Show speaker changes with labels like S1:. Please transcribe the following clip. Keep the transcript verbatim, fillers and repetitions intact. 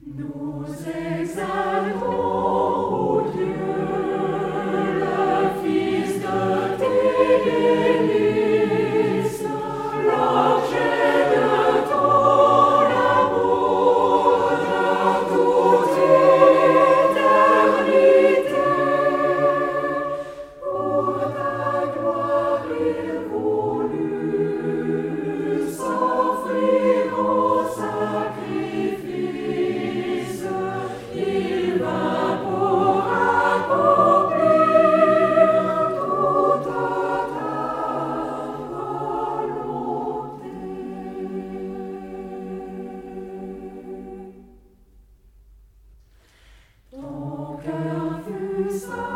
S1: Nous exaltons, ô Dieu, le Fils de tes délices, l'objet de ton amour de toute éternité. Pour ta gloire il voulut s'offrir au sacrifice. Il va pour accomplir toute ta volonté. Ton cœur fut saint.